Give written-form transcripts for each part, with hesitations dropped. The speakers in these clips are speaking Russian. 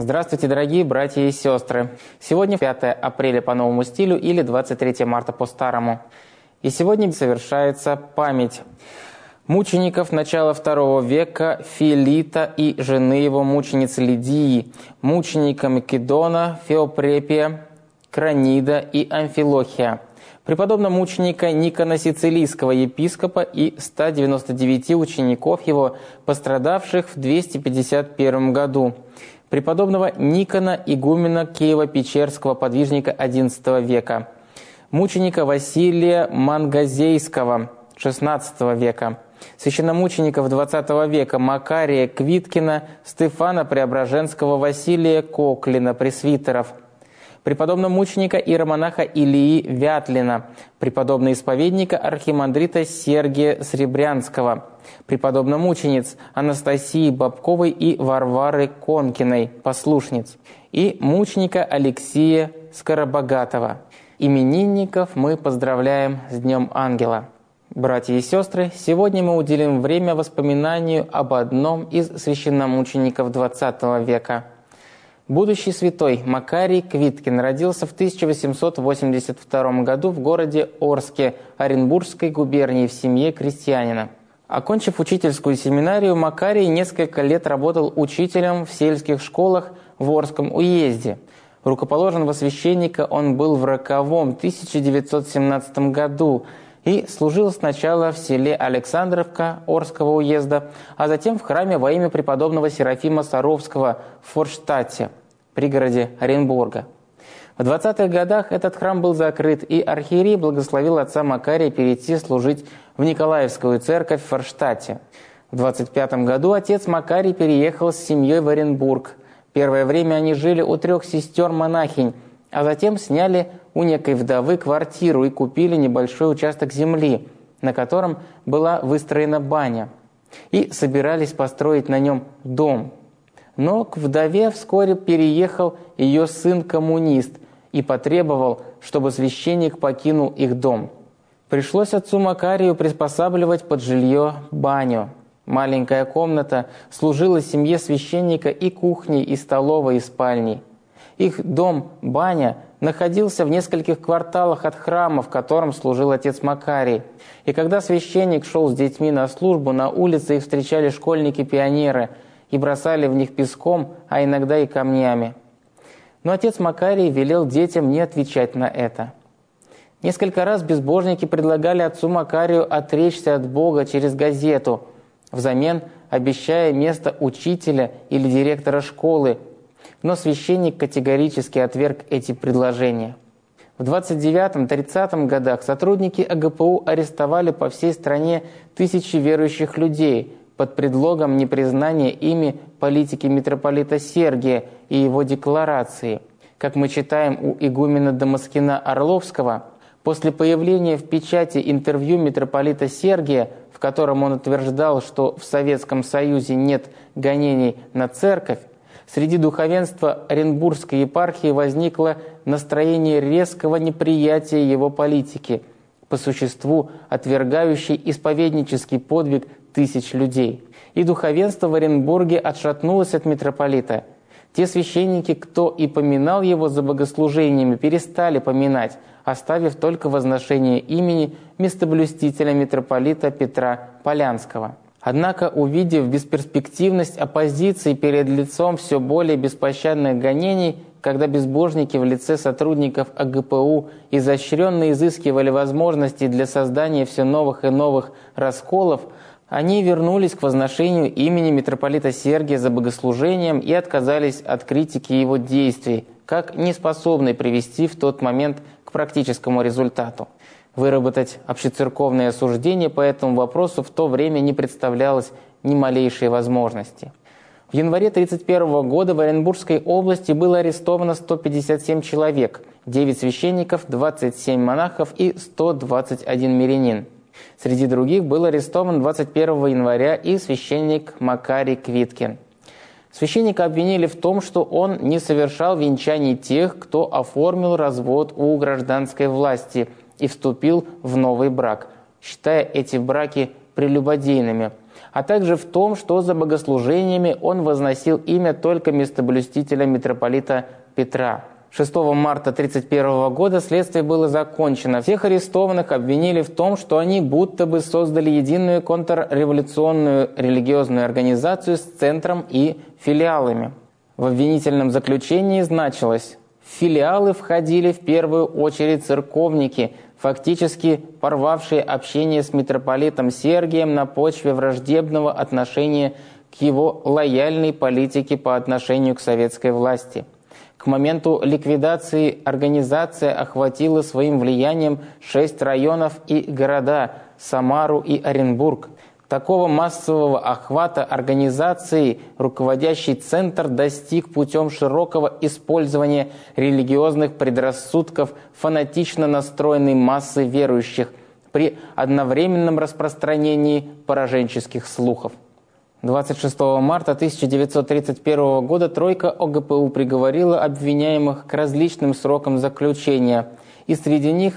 Здравствуйте, дорогие братья и сестры! Сегодня 5 апреля по новому стилю или 23 марта по старому. И сегодня совершается память мучеников начала II века Филита и жены его мученицы Лидии, мученика Македона, Феопрепия, Кранида и Амфилохия, преподобного мученика Никона Сицилийского епископа и 199 учеников его, пострадавших в 251 году, преподобного Никона игумена Киево-Печерского, подвижника XI века, мученика Василия Мангазейского XVI века, священномучеников XX века Макария Квиткина, Стефана Преображенского, Василия Коклина, пресвитеров, преподобного мученика иеромонаха Илии Вятлина, преподобного исповедника архимандрита Сергия Сребрянского, преподобного мучениц Анастасии Бабковой и Варвары Конкиной, послушниц, и мученика Алексея Скоробогатова. Именинников мы поздравляем с Днем Ангела. Братья и сестры, сегодня мы уделим время воспоминанию об одном из священномучеников XX века. Будущий святой Макарий Квиткин родился в 1882 году в городе Орске Оренбургской губернии в семье крестьянина. Окончив учительскую семинарию, Макарий несколько лет работал учителем в сельских школах в Орском уезде. Рукоположен во священника он был в роковом 1917 году и служил сначала в селе Александровка Орского уезда, а затем в храме во имя преподобного Серафима Саровского в Форштадте, пригороде Оренбурга. В 20-х годах этот храм был закрыт, и архиерей благословил отца Макария перейти служить в Николаевскую церковь в Форштадте. В 25-м году отец Макарий переехал с семьей в Оренбург. Первое время они жили у 3 сестер-монахинь, а затем сняли у некой вдовы квартиру и купили небольшой участок земли, на котором была выстроена баня, и собирались построить на нем дом. Но к вдове вскоре переехал ее сын-коммунист и потребовал, чтобы священник покинул их дом. Пришлось отцу Макарию приспосабливать под жилье баню. Маленькая комната служила семье священника и кухней, и столовой, и спальней. Их дом, баня, находился в нескольких кварталах от храма, в котором служил отец Макарий. И когда священник шел с детьми на службу, на улице их встречали школьники-пионеры и бросали в них песком, а иногда и камнями. Но отец Макарий велел детям не отвечать на это. Несколько раз безбожники предлагали отцу Макарию отречься от Бога через газету, взамен обещая место учителя или директора школы, но священник категорически отверг эти предложения. В 29-30 годах сотрудники АГПУ арестовали по всей стране тысячи верующих людей под предлогом непризнания ими политики митрополита Сергия и его декларации. Как мы читаем у игумена Дамаскина Орловского, после появления в печати интервью митрополита Сергия, в котором он утверждал, что в Советском Союзе нет гонений на церковь, среди духовенства Оренбургской епархии возникло настроение резкого неприятия его политики, по существу отвергающей исповеднический подвиг тысяч людей. И духовенство в Оренбурге отшатнулось от митрополита. Те священники, кто и поминал его за богослужениями, перестали поминать, оставив только возношение имени местоблюстителя митрополита Петра Полянского. Однако, увидев бесперспективность оппозиции перед лицом все более беспощадных гонений, когда безбожники в лице сотрудников АГПУ изощренно изыскивали возможности для создания все новых и новых расколов, они вернулись к возношению имени митрополита Сергия за богослужением и отказались от критики его действий, как неспособной привести в тот момент к практическому результату. Выработать общецерковное осуждение по этому вопросу в то время не представлялось ни малейшей возможности. В январе 1931 года в Оренбургской области было арестовано 157 человек, 9 священников, 27 монахов и 121 мирянин. Среди других был арестован 21 января и священник Макарий Квиткин. Священника обвинили в том, что он не совершал венчаний тех, кто оформил развод у гражданской власти и вступил в новый брак, считая эти браки прелюбодейными, а также в том, что за богослужениями он возносил имя только местоблюстителя митрополита Петра. 6 марта 1931 года следствие было закончено. Всех арестованных обвинили в том, что они будто бы создали единую контрреволюционную религиозную организацию с центром и филиалами. В обвинительном заключении значилось: в филиалы входили в первую очередь церковники, фактически порвавшие общение с митрополитом Сергием на почве враждебного отношения к его лояльной политике по отношению к советской власти. К моменту ликвидации организация охватила своим влиянием 6 районов и города – Самару и Оренбург. Такого массового охвата организации руководящий центр достиг путем широкого использования религиозных предрассудков фанатично настроенной массы верующих при одновременном распространении пораженческих слухов. 26 марта 1931 года тройка ОГПУ приговорила обвиняемых к различным срокам заключения, и среди них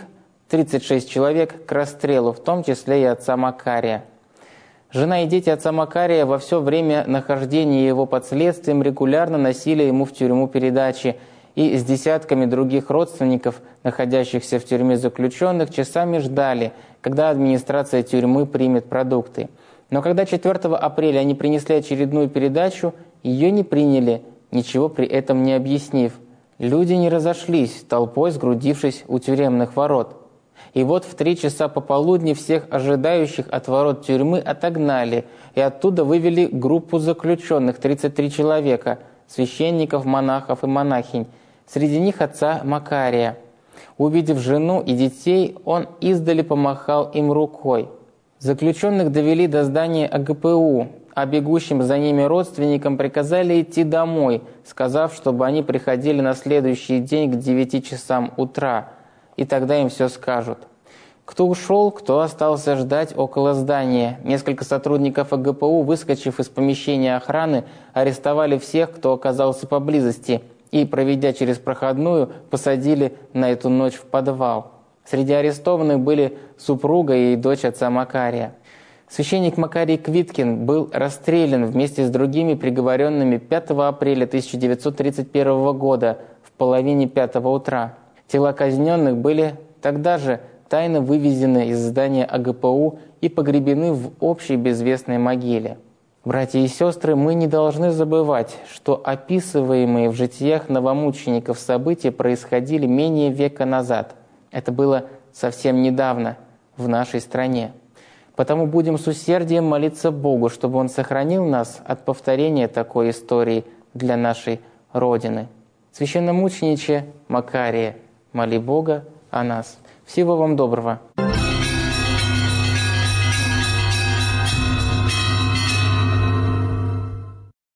36 человек к расстрелу, в том числе и отца Макария. Жена и дети отца Макария во все время нахождения его под следствием регулярно носили ему в тюрьму передачи, и с десятками других родственников, находящихся в тюрьме заключенных, часами ждали, когда администрация тюрьмы примет продукты. Но когда 4 апреля они принесли очередную передачу, ее не приняли, ничего при этом не объяснив. Люди не разошлись, толпой сгрудившись у тюремных ворот. И вот в 3 часа пополудни всех ожидающих от ворот тюрьмы отогнали, и оттуда вывели группу заключенных, 33 человека, священников, монахов и монахинь, среди них отца Макария. Увидев жену и детей, он издали помахал им рукой. Заключенных довели до здания ОГПУ, а бегущим за ними родственникам приказали идти домой, сказав, чтобы они приходили на следующий день к 9 часам утра, и тогда им все скажут. Кто ушел, кто остался ждать около здания. Несколько сотрудников ОГПУ, выскочив из помещения охраны, арестовали всех, кто оказался поблизости, и, проведя через проходную, посадили на эту ночь в подвал. Среди арестованных были супруга и дочь отца Макария. Священник Макарий Квиткин был расстрелян вместе с другими приговоренными 5 апреля 1931 года в половине 5 утра. Тела казненных были тогда же тайно вывезены из здания ОГПУ и погребены в общей безвестной могиле. Братья и сестры, мы не должны забывать, что описываемые в житиях новомучеников события происходили менее века назад. Это было совсем недавно в нашей стране. Потому будем с усердием молиться Богу, чтобы Он сохранил нас от повторения такой истории для нашей Родины. Священномучениче Макария, моли Бога о нас. Всего вам доброго.